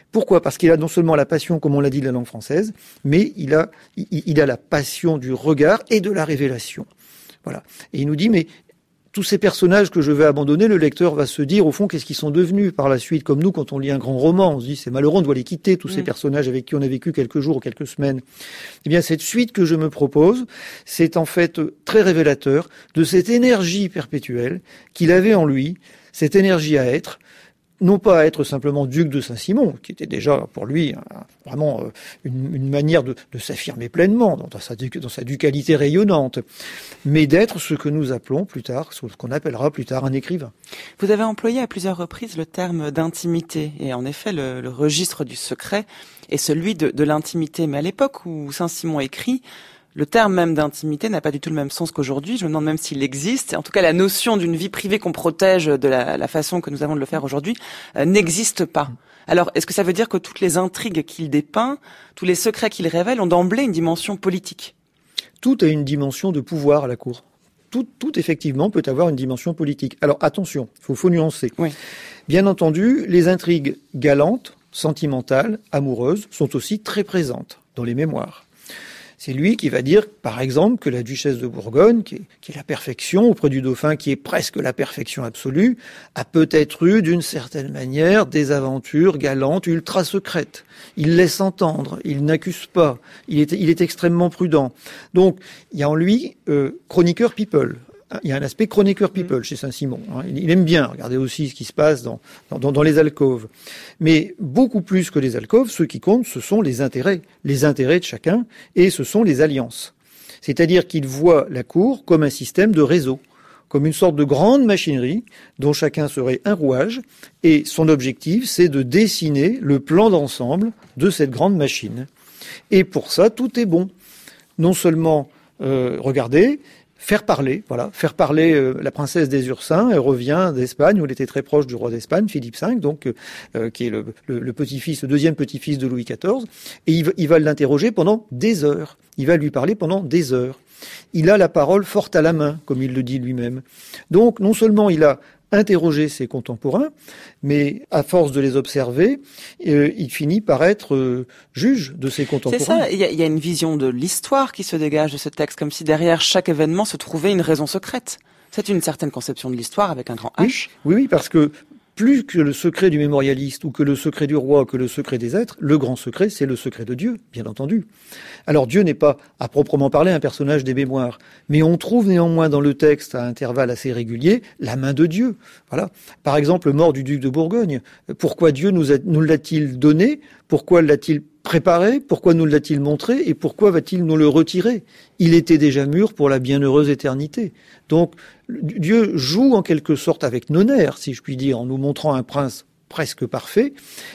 Parce qu'il a non seulement la passion, comme on l'a dit, de la langue française, mais il a, il, il a la passion du regard et de la révélation. Voilà. Et il nous dit, mais tous ces personnages que je vais abandonner, le lecteur va se dire, au fond, qu'est-ce qu'ils sont devenus par la suite? Comme nous, quand on lit un grand roman, on se dit, c'est malheureux, on doit les quitter, tous mmh. ces personnages avec qui on a vécu quelques jours ou quelques semaines. Eh bien, cette suite que je me propose, c'est en fait très révélateur de cette énergie perpétuelle qu'il avait en lui, cette énergie à être, non pas à être simplement duc de Saint-Simon, qui était déjà pour lui un, vraiment une, une manière de, de s'affirmer pleinement dans sa, dans sa ducalité rayonnante, mais d'être ce que nous appelons plus tard, ce qu'on appellera plus tard un écrivain. Vous avez employé à plusieurs reprises le terme d'intimité, et en effet le, le registre du secret est celui de, de l'intimité. Mais à l'époque où Saint-Simon écrit, le terme même d'intimité n'a pas du tout le même sens qu'aujourd'hui. Je me demande même s'il existe. En tout cas, la notion d'une vie privée qu'on protège de la, la façon que nous avons de le faire aujourd'hui euh, n'existe pas. Alors, est-ce que ça veut dire que toutes les intrigues qu'il dépeint, tous les secrets qu'il révèle ont d'emblée une dimension politique ? Tout a une dimension de pouvoir à la cour. Tout, tout effectivement peut avoir une dimension politique. Alors attention, il faut, faut nuancer. Oui. Bien entendu, les intrigues galantes, sentimentales, amoureuses sont aussi très présentes dans les mémoires. C'est lui qui va dire, par exemple, que la duchesse de Bourgogne, qui est, qui est la perfection auprès du dauphin, qui est presque la perfection absolue, a peut-être eu, d'une certaine manière, des aventures galantes, ultra secrètes. Il laisse entendre, il n'accuse pas, il est, il est extrêmement prudent. Donc, il y a en lui euh, chroniqueur people. Il y a un aspect chroniqueur people chez Saint-Simon. Il aime bien regarder aussi ce qui se passe dans, dans, dans les alcôves. Mais beaucoup plus que les alcôves, ce qui compte, ce sont les intérêts. Les intérêts de chacun, et ce sont les alliances. C'est-à-dire qu'il voit la cour comme un système de réseau, comme une sorte de grande machinerie dont chacun serait un rouage. Et son objectif, c'est de dessiner le plan d'ensemble de cette grande machine. Et pour ça, tout est bon. Non seulement, euh, regardez, faire parler, voilà, faire parler euh, la princesse des Ursins. Elle revient d'Espagne où elle était très proche du roi d'Espagne, Philippe cinq, donc euh, qui est le, le, le petit-fils, le deuxième petit-fils de Louis quatorze. Et il, il va l'interroger pendant des heures. Il va lui parler pendant des heures. Il a la parole forte à la main, comme il le dit lui-même. Donc, non seulement il a interrogé ses contemporains, mais à force de les observer, euh, il finit par être euh, juge de ses contemporains. C'est ça, il y a, il y a une vision de l'histoire qui se dégage de ce texte, comme si derrière chaque événement se trouvait une raison secrète. C'est une certaine conception de l'histoire avec un grand H. Oui, oui, parce que plus que le secret du mémorialiste ou que le secret du roi, que le secret des êtres, le grand secret, c'est le secret de Dieu, bien entendu. Alors Dieu n'est pas, à proprement parler, un personnage des mémoires, mais on trouve néanmoins dans le texte, à intervalles assez réguliers, la main de Dieu. Voilà. Par exemple, mort du duc de Bourgogne. Pourquoi Dieu nous, a, nous l'a-t-il donné ? Pourquoi l'a-t-il préparé ? Pourquoi nous l'a-t-il montré ? Et pourquoi va-t-il nous le retirer ? Il était déjà mûr pour la bienheureuse éternité. Donc, Dieu joue en quelque sorte avec nos nerfs, si je puis dire, en nous montrant un prince presque parfait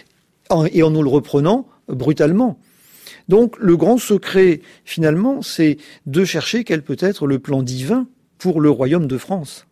et en nous le reprenant brutalement. Donc, le grand secret, finalement, c'est de chercher quel peut être le plan divin pour le royaume de France.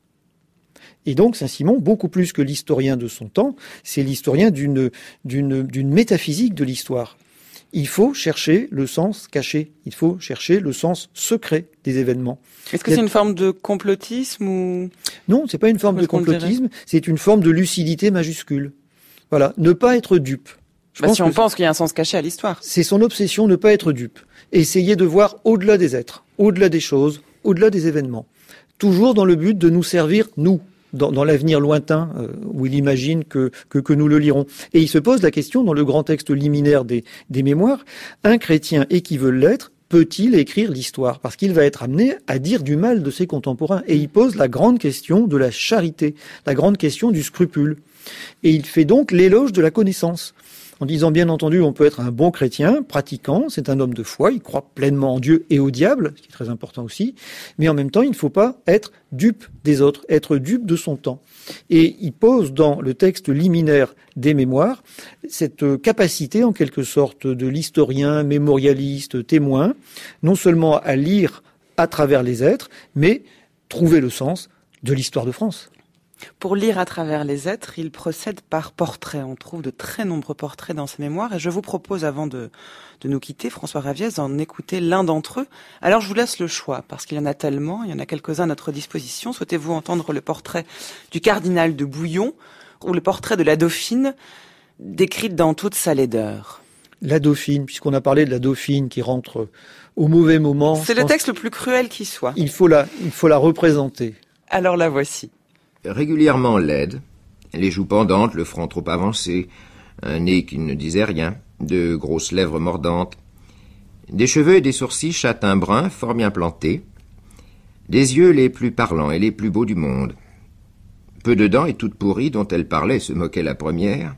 Et donc, Saint-Simon, beaucoup plus que l'historien de son temps, c'est l'historien d'une, d'une, d'une métaphysique de l'histoire. Il faut chercher le sens caché, il faut chercher le sens secret des événements. Est-ce que c'est une forme de complotisme ou... Non, c'est pas une forme de complotisme, c'est une forme de lucidité majuscule. Voilà, ne pas être dupe. Je bah, pense si on pense qu'il y a un sens caché à l'histoire. C'est son obsession, ne pas être dupe. Essayer de voir au-delà des êtres, au-delà des choses, au-delà des événements. Toujours dans le but de nous servir, nous. Dans, dans l'avenir lointain, euh, où il imagine que, que, que nous le lirons. Et il se pose la question, dans le grand texte liminaire des, des mémoires, un chrétien, et qui veut l'être, peut-il écrire l'histoire ? Parce qu'il va être amené à dire du mal de ses contemporains. Et il pose la grande question de la charité, la grande question du scrupule. Et il fait donc l'éloge de la connaissance. En disant, bien entendu, on peut être un bon chrétien, pratiquant, c'est un homme de foi, il croit pleinement en Dieu et au diable, ce qui est très important aussi, mais en même temps, il ne faut pas être dupe des autres, être dupe de son temps. Et il pose dans le texte liminaire des mémoires cette capacité, en quelque sorte, de l'historien, mémorialiste, témoin, non seulement à lire à travers les êtres, mais trouver le sens de l'histoire de France. Pour lire à travers les êtres, il procède par portrait. On trouve de très nombreux portraits dans ses mémoires et je vous propose, avant de, de nous quitter, François Raviez, d'en écouter l'un d'entre eux. Alors je vous laisse le choix, parce qu'il y en a tellement, il y en a quelques-uns à notre disposition. Souhaitez-vous entendre le portrait du cardinal de Bouillon ou le portrait de la Dauphine, décrite dans toute sa laideur? La Dauphine, puisqu'on a parlé de la Dauphine qui rentre au mauvais moment. C'est le texte le plus cruel qui soit. Il faut la, il faut la représenter. Alors la voici. Régulièrement laide, les joues pendantes, le front trop avancé, un nez qui ne disait rien, de grosses lèvres mordantes, des cheveux et des sourcils châtain brun fort bien plantés, des yeux les plus parlants et les plus beaux du monde, peu de dents et toutes pourries dont elle parlait se moquait la première,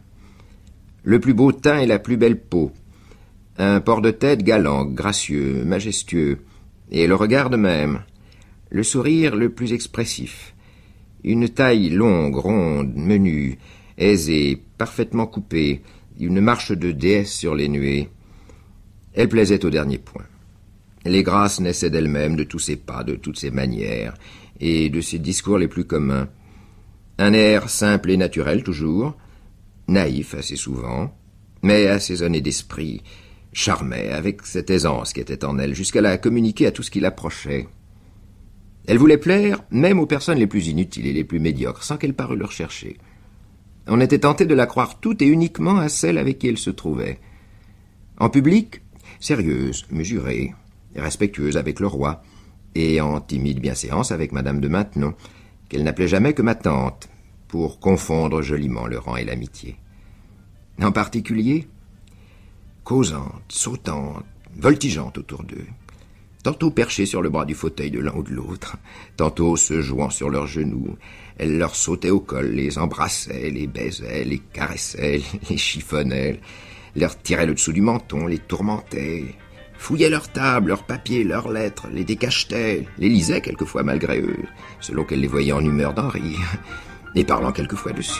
le plus beau teint et la plus belle peau, un port de tête galant, gracieux, majestueux, et le regard de même, le sourire le plus expressif, une taille longue, ronde, menue, aisée, parfaitement coupée, une marche de déesse sur les nuées. Elle plaisait au dernier point. Les grâces naissaient d'elle-même, de tous ses pas, de toutes ses manières, et de ses discours les plus communs. Un air simple et naturel toujours, naïf assez souvent, mais assaisonné d'esprit, charmait avec cette aisance qui était en elle, jusqu'à la communiquer à tout ce qui l'approchait. Elle voulait plaire même aux personnes les plus inutiles et les plus médiocres, sans qu'elle parût le rechercher. On était tenté de la croire toute et uniquement à celle avec qui elle se trouvait. En public, sérieuse, mesurée, respectueuse avec le roi, et en timide bienséance avec Madame de Maintenon, qu'elle n'appelait jamais que ma tante, pour confondre joliment le rang et l'amitié. En particulier, causante, sautante, voltigeante autour d'eux, tantôt perchée sur le bras du fauteuil de l'un ou de l'autre, tantôt se jouant sur leurs genoux. Elle leur sautait au col, les embrassait, les baisait, les caressait, les chiffonnait, leur tirait le dessous du menton, les tourmentait, fouillait leurs tables, leurs papiers, leurs lettres, les décachetait, les lisait quelquefois malgré eux, selon qu'elle les voyait en humeur d'en rire, et parlant quelquefois dessus.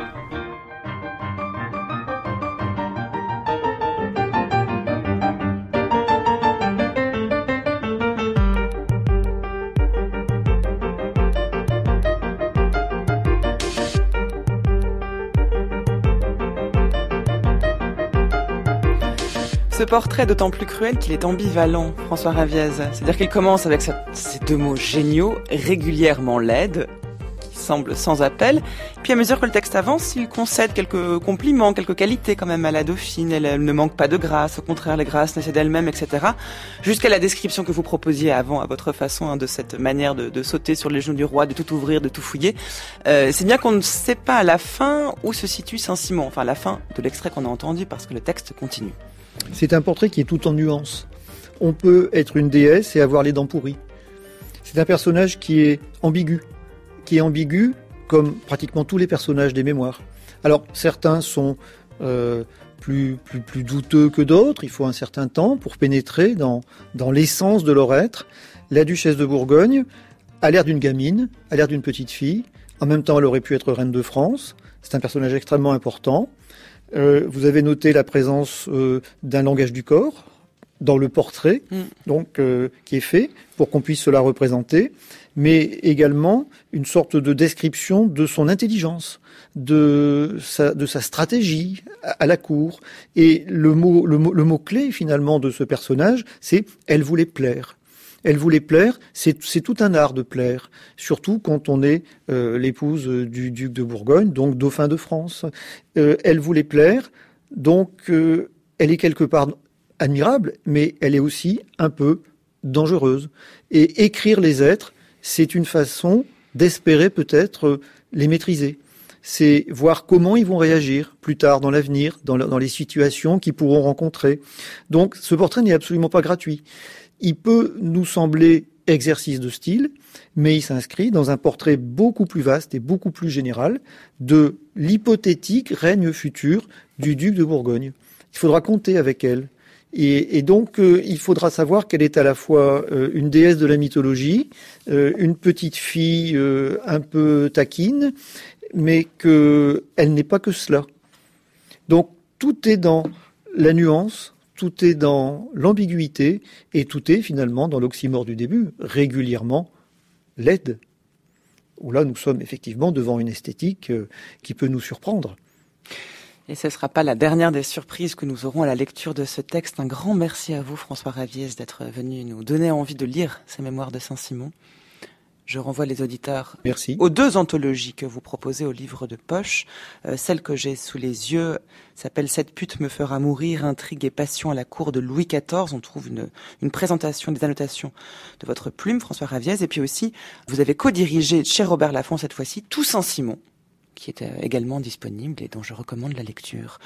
Ce portrait est d'autant plus cruel qu'il est ambivalent, François Raviez. C'est-à-dire qu'il commence avec cette, ces deux mots géniaux, régulièrement laide, qui semblent sans appel. Puis à mesure que le texte avance, il concède quelques compliments, quelques qualités quand même à la Dauphine. Elle, elle ne manque pas de grâce, au contraire les grâces naissaient d'elle-même, et cetera. Jusqu'à la description que vous proposiez avant, à votre façon, hein, de cette manière de, de sauter sur les genoux du roi, de tout ouvrir, de tout fouiller. Euh, c'est bien qu'on ne sait pas à la fin où se situe Saint-Simon, enfin à la fin de l'extrait qu'on a entendu, parce que le texte continue. C'est un portrait qui est tout en nuances. On peut être une déesse et avoir les dents pourries. C'est un personnage qui est ambigu, qui est ambigu comme pratiquement tous les personnages des mémoires. Alors certains sont euh, plus, plus, plus douteux que d'autres, il faut un certain temps pour pénétrer dans, dans l'essence de leur être. La duchesse de Bourgogne a l'air d'une gamine, a l'air d'une petite fille, en même temps elle aurait pu être reine de France, c'est un personnage extrêmement important. Euh, vous avez noté la présence euh, d'un langage du corps dans le portrait, mm. donc euh, qui est fait pour qu'on puisse se la représenter, mais également une sorte de description de son intelligence, de sa, de sa stratégie à, à la cour. Et le mot, le mot, le mot clé finalement de ce personnage, c'est « elle voulait plaire ». Elle voulait plaire, c'est, c'est tout un art de plaire, surtout quand on est euh, l'épouse du duc de Bourgogne, donc dauphin de France. Euh, elle voulait plaire, donc euh, elle est quelque part admirable, mais elle est aussi un peu dangereuse. Et écrire les êtres, c'est une façon d'espérer peut-être les maîtriser. C'est voir comment ils vont réagir plus tard dans l'avenir, dans, dans les situations qu'ils pourront rencontrer. Donc ce portrait n'est absolument pas gratuit. Il peut nous sembler exercice de style, mais il s'inscrit dans un portrait beaucoup plus vaste et beaucoup plus général de l'hypothétique règne futur du duc de Bourgogne. Il faudra compter avec elle. Et, et donc, euh, il faudra savoir qu'elle est à la fois euh, une déesse de la mythologie, euh, une petite fille euh, un peu taquine, mais qu'elle n'est pas que cela. Donc, tout est dans la nuance, tout est dans l'ambiguïté, et tout est finalement dans l'oxymore du début, régulièrement laide. où là nous sommes effectivement devant une esthétique euh, qui peut nous surprendre. Et ce ne sera pas la dernière des surprises que nous aurons à la lecture de ce texte. Un grand merci à vous, François Raviez, d'être venu nous donner envie de lire ces mémoires de Saint-Simon. Je renvoie les auditeurs Merci. aux deux anthologies que vous proposez au livre de poche. Euh, celle que j'ai sous les yeux s'appelle « Cette pute me fera mourir, intrigue et passion à la cour de Louis quatorze ». On trouve une, une présentation, des annotations de votre plume, François Raviez. Et puis aussi, vous avez co-dirigé chez Robert Laffont cette fois-ci « Tout Saint-Simon », qui est également disponible et dont je recommande la lecture.